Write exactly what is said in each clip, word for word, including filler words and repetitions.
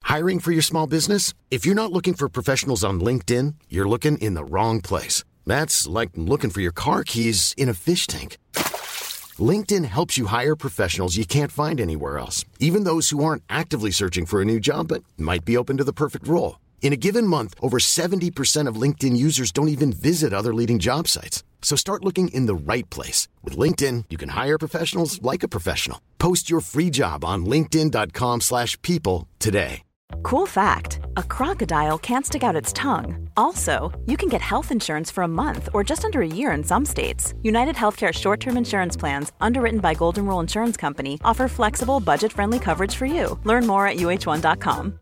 Hiring for your small business? If you're not looking for professionals on LinkedIn, you're looking in the wrong place. That's like looking for your car keys in a fish tank. LinkedIn helps you hire professionals you can't find anywhere else, even those who aren't actively searching for a new job but might be open to the perfect role. In a given month, over seventy percent of LinkedIn users don't even visit other leading job sites. So start looking in the right place. With LinkedIn, you can hire professionals like a professional. Post your free job on linkedin.com slash people today. Cool fact, a crocodile can't stick out its tongue. Also, you can get health insurance for a month or just under a year in some states. United Healthcare short-term insurance plans, underwritten by Golden Rule Insurance Company, offer flexible, budget-friendly coverage for you. Learn more at U H one dot com.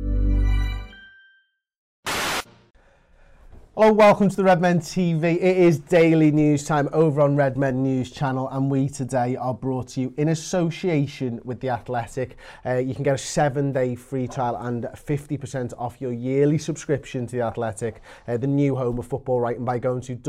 Hello, welcome to the Redmen T V. It is daily news time over on Redmen News Channel, and we today are brought to you in association with The Athletic. Uh, you can get a seven-day free trial and fifty percent off your yearly subscription to The Athletic, uh, the new home of football writing, by going to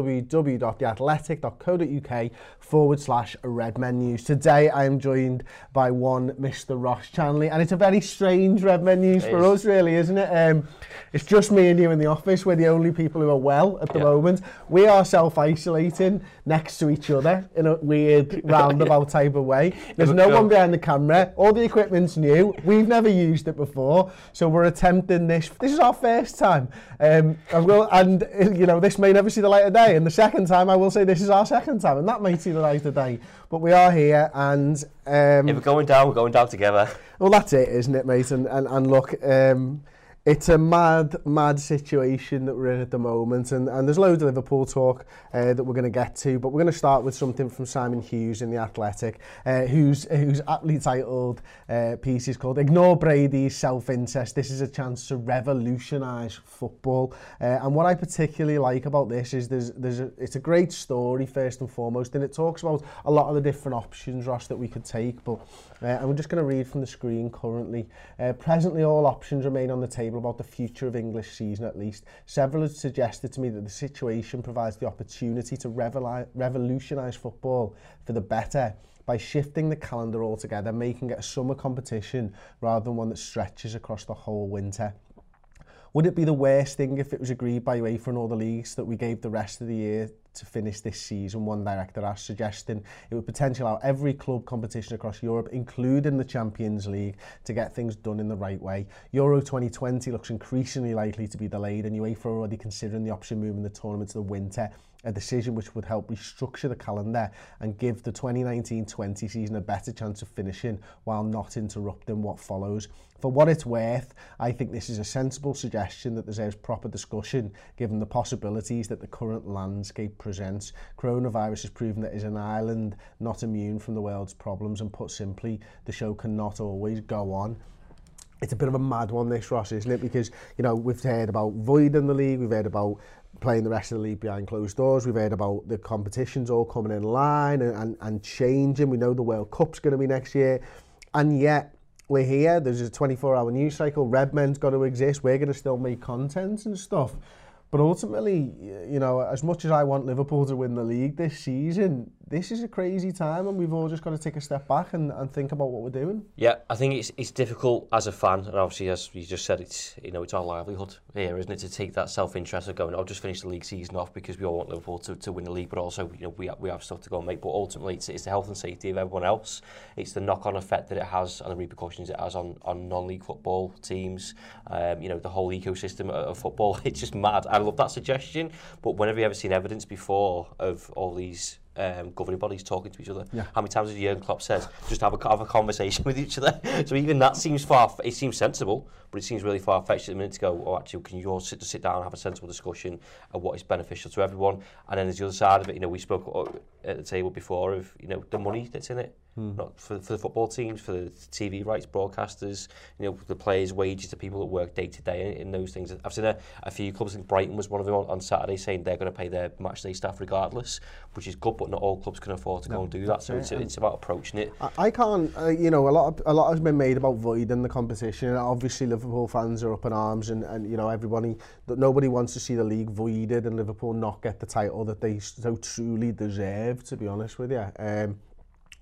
www.theathletic.co.uk forward slash Redmen News. Today I am joined by one Mister Ross Chanley, and it's a very strange Redmen News for us, really, isn't it? Um, it's just me and you in the office. We're the only people who are well at the yeah. moment. We are self-isolating next to each other in a weird roundabout yeah. type of way. There's no one behind the camera. All the equipment's new. We've never used it before, so we're attempting this. This is our first time, um, and, we'll, and you know, this may never see the light of day. And the second time, I will say this is our second time, and that may see the light of day. But we are here, and um, if we're going down, we're going down together. Well, that's it, isn't it, mate? And and, and look. Um, It's a mad, mad situation that we're in at the moment, and, and there's loads of Liverpool talk uh, that we're going to get to, but we're going to start with something from Simon Hughes in The Athletic, uh, whose whose aptly titled uh, piece is called "Ignore Brady's Self-Interest. This is a chance to revolutionise football." Uh, and what I particularly like about this is there's there's a, it's a great story first and foremost, and it talks about a lot of the different options, Ross, that we could take. But uh, and we're just going to read from the screen currently. Uh, presently, all options remain on the table about the future of English season, at least. Several have suggested to me that the situation provides the opportunity to revol- revolutionise football for the better by shifting the calendar altogether, making it a summer competition rather than one that stretches across the whole winter. Would it be the worst thing if it was agreed by UEFA and all the leagues that we gave the rest of the year to finish this season? One director asked, suggesting it would potentially allow every club competition across Europe, including the Champions League, to get things done in the right way. Euro twenty twenty looks increasingly likely to be delayed, and UEFA are already considering the option of moving the tournament to the winter, a decision which would help restructure the calendar and give the twenty nineteen twenty season a better chance of finishing while not interrupting what follows. For what it's worth, I think this is a sensible suggestion that deserves proper discussion, given the possibilities that the current landscape presents. Coronavirus has proven that it is an island not immune from the world's problems, and put simply, the show cannot always go on. It's a bit of a mad one, this, Ross, isn't it? Because, you know, we've heard about voiding the league, we've heard about playing the rest of the league behind closed doors, we've heard about the competitions all coming in line and, and, and changing. We know the World Cup's going to be next year, and yet we're here. There's a twenty-four hour news cycle. Redmen's got to exist. We're going to still make content and stuff. But ultimately, you know, as much as I want Liverpool to win the league this season, this is a crazy time, and we've all just got to take a step back and, and think about what we're doing. Yeah, I think it's it's difficult as a fan, and obviously, as you just said, it's you know it's our livelihood here, isn't it, to take that self-interest of going, I'll just finish the league season off because we all want Liverpool to, to win the league, but also, you know, we have, we have stuff to go and make. But ultimately, it's, it's the health and safety of everyone else. It's the knock-on effect that it has and the repercussions it has on, on non-league football teams. Um, you know, the whole ecosystem of, of football. It's just mad. I love that suggestion, but when have you ever seen evidence before of all these um, governing bodies talking to each other? Yeah. How many times has Jurgen Klopp said, just have a, have a conversation with each other? So even that seems far, it seems sensible, but it seems really far-fetched at the minute to go, oh, actually, can you all sit, sit down and have a sensible discussion of what is beneficial to everyone? And then there's the other side of it, you know, we spoke at the table before of, you know, the money that's in it. Hmm. Not for, for the football teams, for the T V rights, broadcasters, you know, the players' wages, the people that work day to day in, in those things. I've seen a, a few clubs, I think Brighton was one of them on, on Saturday, saying they're going to pay their matchday staff regardless, which is good, but not all clubs can afford to no, go and do that. So it's, it's about approaching it. I, I can't, uh, you know, a lot of, a lot has been made about voiding the competition. Obviously, Liverpool fans are up in arms, and, and you know, everybody, that nobody wants to see the league voided and Liverpool not get the title that they so truly deserve, to be honest with you. Um,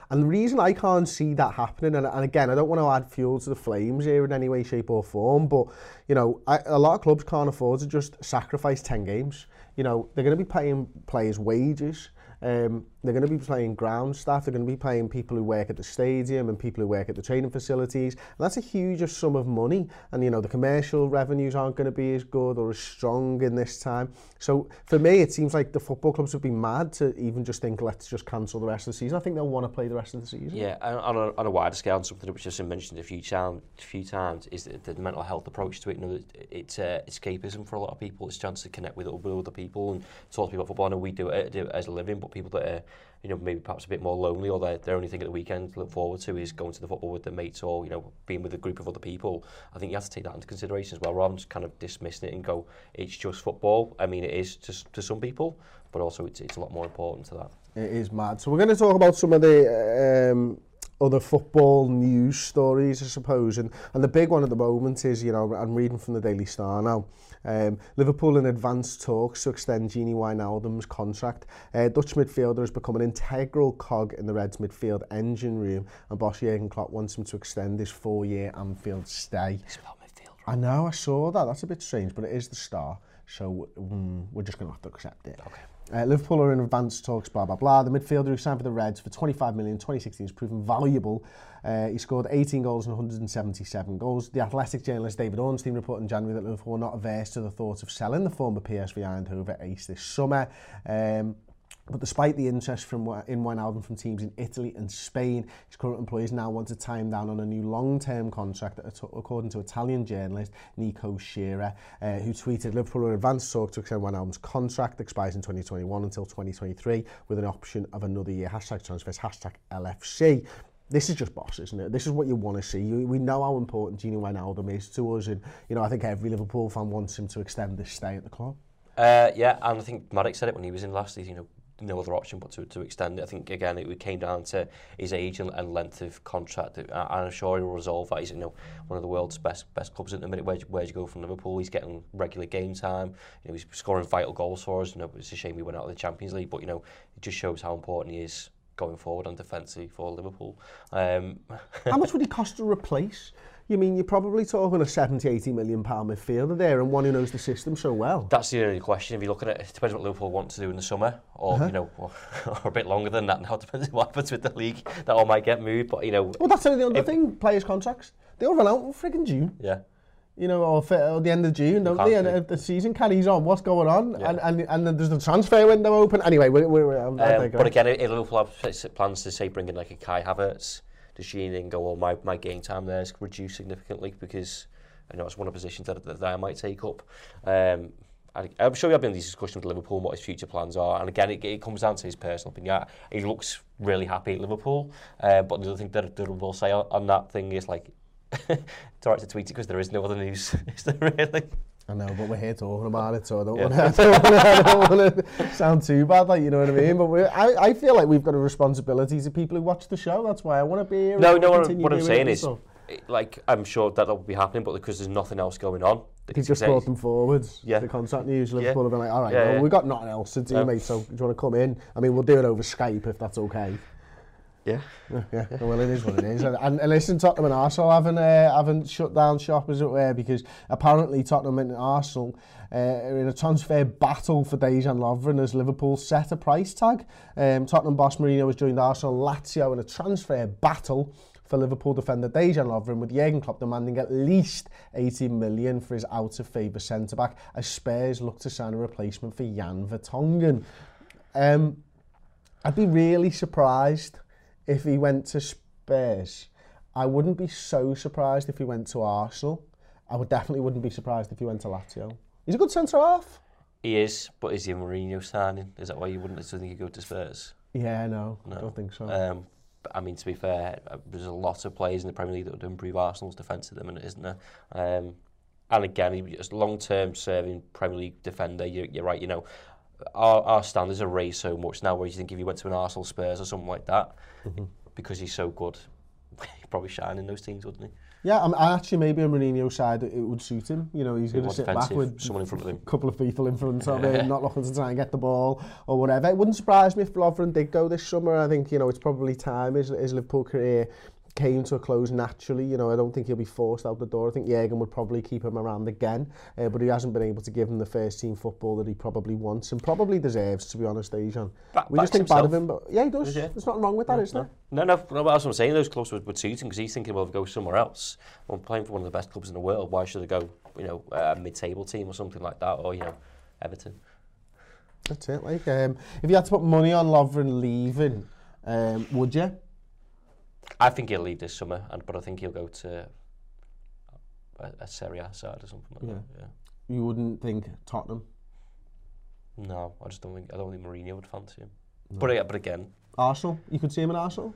And the reason I can't see that happening, and, and again, I don't want to add fuel to the flames here in any way, shape or form, but, you know, I, a lot of clubs can't afford to just sacrifice ten games. You know, they're going to be paying players wages. Um, they're going to be paying ground staff, they're going to be paying people who work at the stadium and people who work at the training facilities, and that's a huge sum of money, and you know the commercial revenues aren't going to be as good or as strong in this time. So for me it seems like the football clubs would be mad to even just think let's just cancel the rest of the season. I think they'll want to play the rest of the season. Yeah, on a, on a wider scale, and something which I've mentioned a few, time, a few times is the, the mental health approach to it. You know, it's uh, escapism for a lot of people. It's a chance to connect with other, with other people and talk to people about football. I know we do it, do it as a living, but people that are, you know, maybe perhaps a bit more lonely, or their, their only thing at the weekend to look forward to is going to the football with their mates, or, you know, being with a group of other people. I think you have to take that into consideration as well, rather than just kind of dismissing it and go, it's just football. I mean, it is to, to some people, but also it's, it's a lot more important to that. It is mad. So we're going to talk about some of the um, other football news stories, I suppose, and, and the big one at the moment is, you know, I'm reading from the Daily Star now, Um, Liverpool in advanced talks to extend Gini Wijnaldum's contract. Uh, Dutch midfielder has become an integral cog in the Reds midfield engine room, and boss Jurgen Klopp wants him to extend his four-year Anfield stay. It's about midfield, right? I know, I saw that. That's a bit strange, but it is the Star, so um, we're just going to have to accept it. Okay. Uh, Liverpool are in advanced talks, blah, blah, blah. The midfielder who signed for the Reds for twenty-five million in twenty sixteen has proven valuable. Uh, he scored eighteen goals and one hundred seventy-seven goals. The Athletic journalist David Ornstein reported in January that Liverpool were not averse to the thought of selling the former P S V Eindhoven ace this summer. Um, But despite the interest from in Wijnaldum from teams in Italy and Spain, his current employers now want to tie him down on a new long-term contract, according to Italian journalist Nico Scherer, uh, who tweeted, Liverpool are in advanced talk to extend Wijnaldum's contract, expires in twenty twenty-one until twenty twenty-three, with an option of another year. Hashtag transfers, hashtag L F C. This is just boss, isn't it? This is what you want to see. We know how important Gini Wijnaldum is to us, and you know I think every Liverpool fan wants him to extend his stay at the club. Uh, yeah, and I think Maddox said it when he was in last season, you know, no other option but to, to extend it. I think, again, it came down to his age and, and length of contract. And I'm sure he'll resolve that. He's, you know, one of the world's best best clubs at the minute. Where where do you go from Liverpool? He's getting regular game time. You know, he's scoring vital goals for us. You know, it's a shame he went out of the Champions League, but, you know, it just shows how important he is going forward on defensively for Liverpool. Um, How much would he cost to replace? You mean, you're probably talking a seventy, eighty million pound midfielder there, and one who knows the system so well. That's the only question. If you look at it, it depends what Liverpool want to do in the summer, or uh-huh. you know, or, or a bit longer than that. Now it depends what happens with the league. That all might get moved, but you know. Well, that's the other thing. Players' contracts, they all run out in friggin' June. Yeah. You know, or, or the end of June, don't they? And if the season carries on, what's going on? Yeah. And, and and then there's the transfer window open. Anyway, we're, we're, we're, um, but again, if Liverpool have plans to say bring in like a Kai Havertz, does Gini go, well, my, my game time there is reduced significantly, because I know it's one of the positions that, that I might take up. Um, I, I'm sure we've been in these discussions with Liverpool and what his future plans are. And again, it, it comes down to his personal opinion. He looks really happy at Liverpool. Uh, but the other thing that, that we'll say on, on that thing is, like, it's all right to tweet it because there is no other news. Is there really? I know, but we're here talking about it, so I don't yeah. want to sound too bad, like, you know what I mean? But we're, I, I feel like we've got a responsibility to people who watch the show. That's why I want to be here. No, no, what, what I'm saying is, stuff. like, I'm sure that will be happening, but because there's nothing else going on. He just brought them forwards. Yeah. The contract news, Liverpool yeah. have been like, all right, yeah, well, yeah. we've got nothing else to do, yeah. mate, so do you want to come in? I mean, we'll do it over Skype if that's okay. Yeah. yeah, yeah. Well, it is what it is. And, and listen, Tottenham and Arsenal haven't uh, haven't shut down shop, as it were, because apparently Tottenham and Arsenal uh, are in a transfer battle for Dejan Lovren as Liverpool set a price tag. Um, Tottenham boss Mourinho has joined Arsenal Lazio in a transfer battle for Liverpool defender Dejan Lovren, with Jurgen Klopp demanding at least eighty million for his out-of-favour centre-back, as Spurs look to sign a replacement for Jan Vertonghen. Um, I'd be really surprised if he went to Spurs. I wouldn't be so surprised if he went to Arsenal. I would definitely wouldn't be surprised if he went to Lazio. He's a good centre-half. He is, but is he a Mourinho signing? Is that why you wouldn't think he'd go to Spurs? Yeah, no, no. I don't think so. Um, but, I mean, to be fair, there's a lot of players in the Premier League that would improve Arsenal's defence at the minute, isn't there? Um, and again, he's a long-term serving Premier League defender. You're, you're right, you know, Our, our standards are raised so much now, where you think if he went to an Arsenal, Spurs or something like that, mm-hmm. because he's so good, he'd probably shine in those teams, wouldn't he? Yeah, I'm, I actually maybe on Mourinho's side it would suit him. You know, he's going to sit defensive, back with someone in front of him, a couple of people in front of him, not looking to try and get the ball or whatever. It wouldn't surprise me if Lovren did go this summer. I think, you know, it's probably time his, his Liverpool career came to a close naturally. You know, I don't think he'll be forced out the door. I think Jurgen would probably keep him around again, uh, but he hasn't been able to give him the first team football that he probably wants and probably deserves, to be honest, Dejan. Back, we just think himself. bad of him, but yeah, he does. Yeah. There's nothing wrong with that, no, is no. there? No, no, no, that's what I'm saying. Those clubs would, would suit him because he's thinking, well, if I go somewhere else, well, I'm playing for one of the best clubs in the world, why should I go, you know, a mid-table team or something like that, or, you know, Everton? That's it. Like, um, if you had to put money on Lovren leaving, um, would you? I think he'll leave this summer, and but I think he'll go to a, a Serie A side or something like yeah. that. Yeah. You wouldn't think Tottenham? No, I just don't think. I don't think Mourinho would fancy him. No. But but again, Arsenal. You could see him in Arsenal.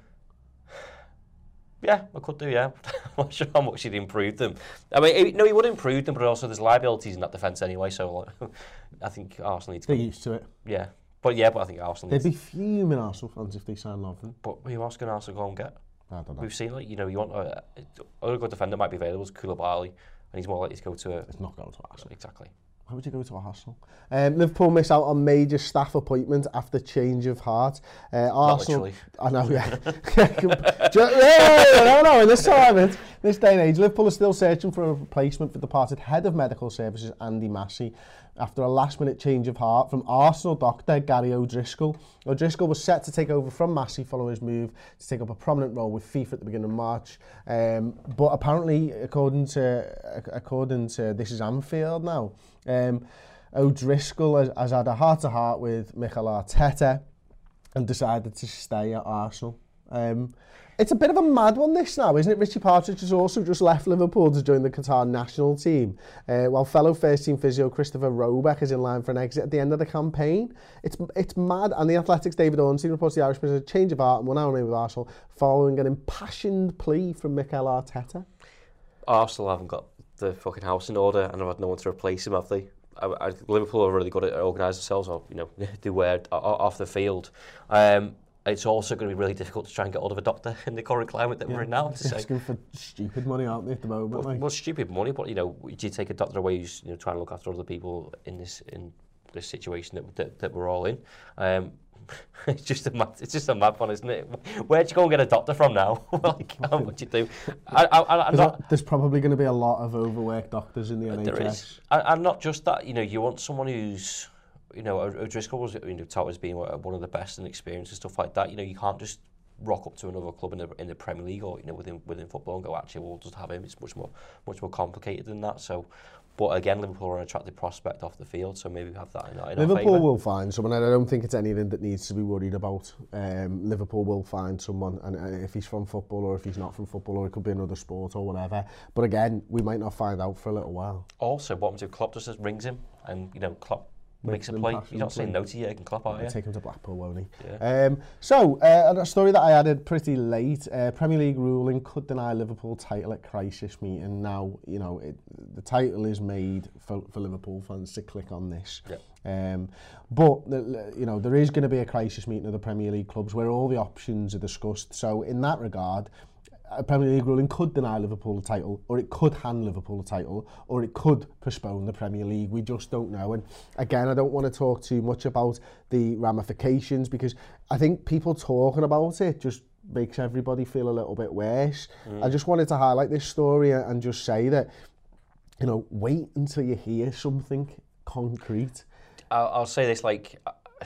Yeah, I could do. Yeah, I'm not sure how much he'd improve them. I mean, he, no, he would improve them, but also there's liabilities in that defence anyway. So I think Arsenal need to. They're used to it. Yeah, but yeah, but I think Arsenal. They'd be fuming Arsenal fans if they sign Lovren. But who else can Arsenal go and get? I don't know. We've seen, like, you know, you want a, a good defender might be available, is Koulibaly, and he's more likely to go to a... It's not going to Arsenal. Exactly. Why would you go to Arsenal? Um, Liverpool miss out on major staff appointment after change of heart. Uh, Arsenal... Not literally. I know, yeah. yeah, no, no, in this time, in this day and age, Liverpool is still searching for a replacement for departed head of medical services, Andy Massey, after a last-minute change of heart from Arsenal doctor Gary O'Driscoll. O'Driscoll was set to take over from Massey following his move to take up a prominent role with FIFA at the beginning of March. Um, but apparently, according to according to This Is Anfield now, um, O'Driscoll has, has had a heart-to-heart with Mikel Arteta and decided to stay at Arsenal. Um, It's a bit of a mad one, this now, isn't it? Richie Partridge has also just left Liverpool to join the Qatar national team, uh, while fellow first-team physio Christopher Robeck is in line for an exit at the end of the campaign. It's it's mad, and the Athletic's David Ornstein reports the Irishman has a change of heart and won out with Arsenal following an impassioned plea from Mikel Arteta. Arsenal haven't got the fucking house in order and have had no one to replace him, have they? I, I, Liverpool are really good at organising themselves, or, you know, do wear off the field. Um, It's also going to be really difficult to try and get hold of a doctor in the current climate that yeah, we're in now. They're asking for stupid money, aren't they, at the moment? Well, like? well, stupid money, but, you know, do you take a doctor away who's, you know, trying to look after other people in this in this situation that that, that we're all in? Um, it's just a mad, it's just a mad one, isn't it? Where'd you go and get a doctor from now? Like, how much you do? I, I, I'm not, there's probably going to be a lot of overworked doctors in the N H S. There is, and, and not just that. You know, you want someone who's, you know, O'Driscoll was, you know, touted as being one of the best in experience and stuff like that. You know, you can't just rock up to another club in the in the Premier League or, you know, within within football and go, actually, we'll just have him. It's much more much more complicated than that. So, but again, Liverpool are an attractive prospect off the field, so maybe we have that in our, in Liverpool our favour. will find someone, and I don't think it's anything that needs to be worried about. Um, Liverpool will find someone, and uh, if he's from football or if he's not from football, or it could be another sport or whatever. But again, we might not find out for a little while. Also, what happens if Klopp just rings him and, you know, Klopp makes a play? You're not saying no to Jurgen Klopp, are you? Take him to Blackpool, won't he? Yeah. Um, so, uh, a story that I added pretty late. Uh, Premier League ruling could deny Liverpool title at crisis meeting. Now, you know, it, the title is made for, for Liverpool fans to click on this. Yeah. Um, but, the, you know, there is going to be a crisis meeting of the Premier League clubs where all the options are discussed. So, in that regard, a Premier League ruling could deny Liverpool the title, or it could hand Liverpool the title, or it could postpone the Premier League. We just don't know. And again, I don't want to talk too much about the ramifications, because I think people talking about it just makes everybody feel a little bit worse. Mm. I just wanted to highlight this story and just say that, you know, wait until you hear something concrete. I'll, I'll say this, like,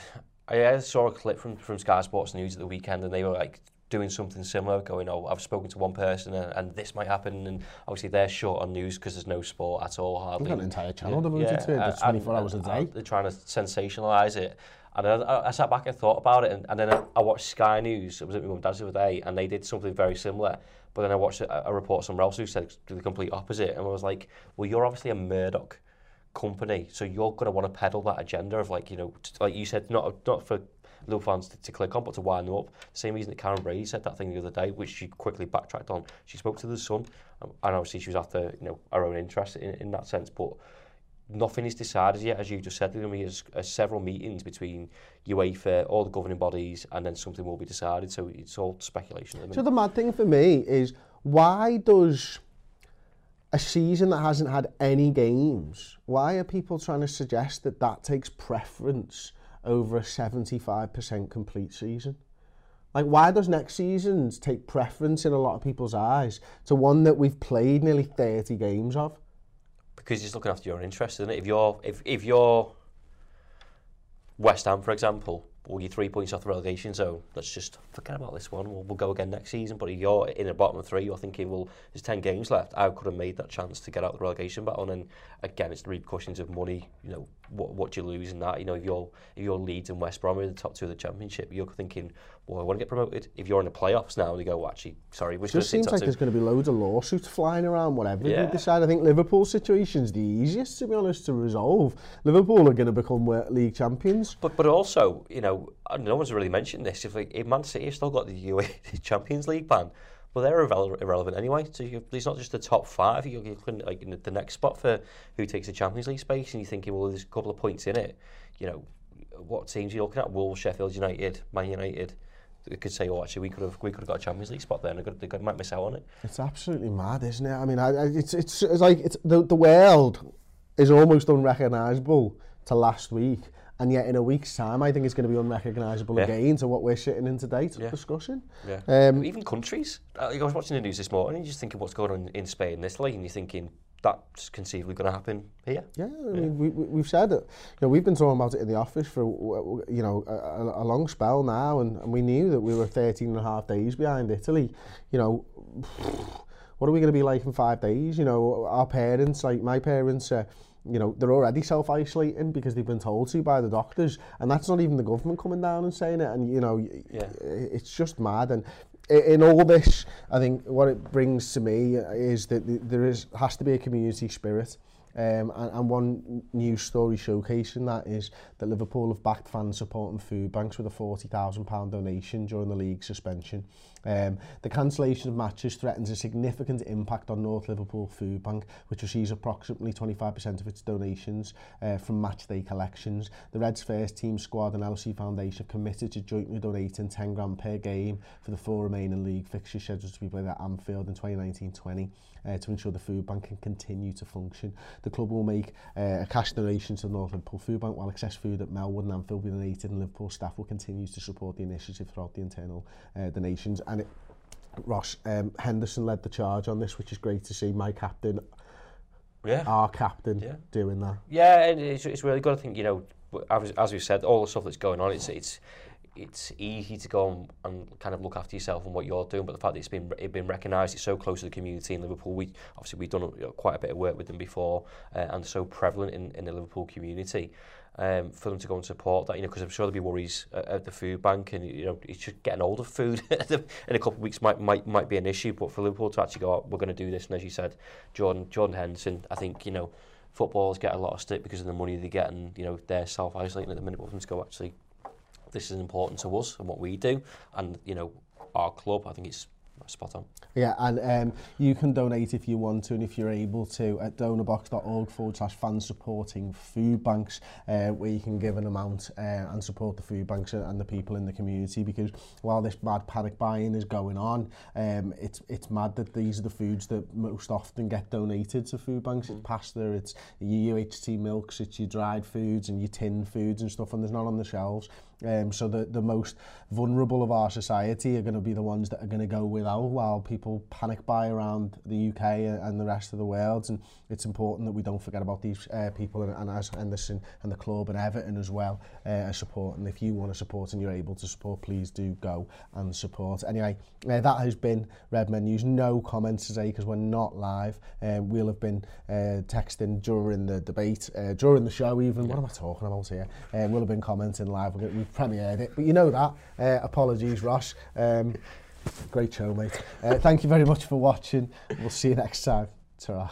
I saw a clip from, from Sky Sports News at the weekend, and they were like, doing something similar, going, oh, I've spoken to one person and, and this might happen, and obviously they're short on news because there's no sport at all, hardly. We've got an entire channel devoted yeah, to it, there's twenty-four and, hours a day. And they're trying to sensationalise it. And I, I sat back and thought about it, and, and then I, I watched Sky News, it was at my mum and dad's the other day, and they did something very similar, but then I watched a, a report somewhere else who said the complete opposite, and I was like, well, you're obviously a Murdoch company, so you're going to want to peddle that agenda of, like, you know, t- like you said, not not for Liverpool fans to, to click on, but to wind them up. Same reason that Karen Brady said that thing the other day, which she quickly backtracked on. She spoke to the Sun, um, and obviously she was after, you know, her own interest in, in that sense, but nothing is decided yet, as you just said. There's going to be a, a several meetings between UEFA, all the governing bodies, and then something will be decided, so it's all speculation at the minute. So the mad thing for me is, why does a season that hasn't had any games, why are people trying to suggest that that takes preference over a seventy-five percent complete season? Like, why does next season take preference in a lot of people's eyes to one that we've played nearly thirty games of? Because you're just looking after your own interests, isn't it? If you're, if, if you're West Ham, for example, or you're three points off the relegation zone, let's just forget about this one, we'll, we'll go again next season. But if you're in the bottom of three, you're thinking, well, there's ten games left, I could have made that chance to get out of the relegation battle. And again, it's the repercussions of money, you know, what what do you lose in that? You know, if you're, if you're Leeds and West Brom are the top two of the Championship, you're thinking, well, I want to get promoted. If you're in the playoffs now, and you go, well, actually, sorry, we're It just seems like two. there's going to be loads of lawsuits flying around, whatever Yeah. they decide. I think Liverpool's situation's the easiest, to be honest, to resolve. Liverpool are going to become league champions. But but also, you know, no one's really mentioned this. If like, if Man City have still got the U A E Champions League ban, well, they're irrele- irrelevant anyway. So you, it's not just the top five. You're looking like in the next spot for who takes the Champions League space, and you're thinking, well, there's a couple of points in it. You know, what teams are you looking at? Wolves, Sheffield United, Man United. They could say, oh, actually, we could have we could have got a Champions League spot there, and they, could, they could, might miss out on it. It's absolutely mad, isn't it? I mean, I, I, it's, it's it's like it's the the world is almost unrecognisable to last week. And yet in a week's time, I think it's going to be unrecognisable yeah. again to what we're sitting in today to yeah. discussing. Yeah. Um, Even countries. I was watching the news this morning, and you're just thinking what's going on in Spain and Italy, and you're thinking that's conceivably going to happen here. Yeah, I yeah. mean, we, we, we've said it. You know, we've been talking about it in the office for, you know, a, a long spell now, and, and we knew that we were thirteen and a half days behind Italy. You know, what are we going to be like in five days? You know, our parents, like my parents, uh, you know, they're already self-isolating because they've been told to by the doctors, and that's not even the government coming down and saying it. And you know, yeah. it's just mad. And in all this, I think what it brings to me is that there is has to be a community spirit. Um, and, and one news story showcasing that is that Liverpool have backed fans supporting food banks with a forty thousand pounds donation during the league suspension. Um, the cancellation of matches threatens a significant impact on North Liverpool Food Bank, which receives approximately twenty-five percent of its donations uh, from matchday collections. The Reds first team squad and L C Foundation have committed to jointly donating ten grand per game for the four remaining league fixtures scheduled to be played at Anfield in twenty nineteen twenty uh, to ensure the food bank can continue to function. The club will make uh, a cash donation to the North Liverpool Food Bank, while excess food at Melwood and Anfield will be donated, and Liverpool staff will continue to support the initiative throughout the internal uh, donations. And it, Ross, um, Henderson led the charge on this, which is great to see. My captain, yeah. our captain, yeah. doing that. Yeah, and it's, it's really good. I think, you know, as, as we've said, all the stuff that's going on, it's it's it's easy to go and, and kind of look after yourself and what you're doing, but the fact that it's been it's been recognised, it's so close to the community in Liverpool. We obviously we've done you know, quite a bit of work with them before, uh, and so prevalent in, in the Liverpool community. Um, for them to go and support that, you know, because I'm sure there'll be worries at, at the food bank, and you know, it's just getting hold of food in a couple of weeks might might might be an issue. But for Liverpool to actually go, oh, we're going to do this, and as you said, Jordan Jordan Henderson, I think you know, footballers get a lot of stick because of the money they get, and you know, they're self-isolating at the minute. But for them to go, actually, this is important to us and what we do, and you know, our club, I think it's spot on. Yeah, and um, you can donate if you want to, and if you're able to, at donorbox.org forward slash fans supporting food banks, uh, where you can give an amount uh, and support the food banks and the people in the community. Because while this mad panic buying is going on, um, it's it's mad that these are the foods that most often get donated to food banks. Mm. It's pasta, it's your U H T milks, it's your dried foods and your tinned foods and stuff, and there's none on the shelves. Um, so the, the most vulnerable of our society are going to be the ones that are going to go without while people panic buy around the U K and the rest of the world. And it's important that we don't forget about these uh, people, and, and as Henderson and the club and Everton as well uh, are supporting. If you want to support and you're able to support, please do go and support. Anyway, uh, that has been Red Men News. No comments today because we're not live. Um, we'll have been uh, texting during the debate, uh, during the show even. What am I talking about here? Uh, we'll have been commenting live. We're gonna, we've premiered it, but you know that. Uh, apologies, Ross. Um, great show, mate. Uh, thank you very much for watching. We'll see you next time. Ta-ra.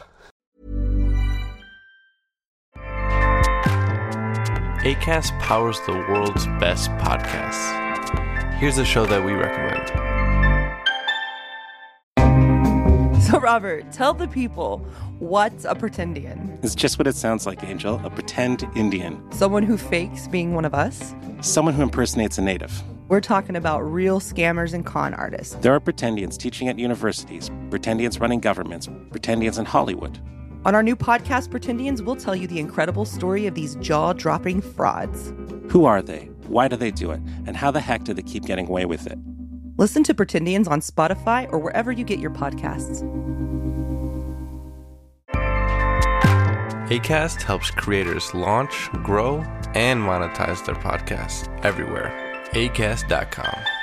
Acast powers the world's best podcasts. Here's a show that we recommend. So, Robert, tell the people, what's a pretendian? It's just what it sounds like, Angel. A pretend Indian. Someone who fakes being one of us? Someone who impersonates a native. We're talking about real scammers and con artists. There are pretendians teaching at universities, pretendians running governments, pretendians in Hollywood. On our new podcast, Pretendians, we'll tell you the incredible story of these jaw-dropping frauds. Who are they? Why do they do it? And how the heck do they keep getting away with it? Listen to Pretendians on Spotify or wherever you get your podcasts. Acast helps creators launch, grow, and monetize their podcasts everywhere. acast dot com.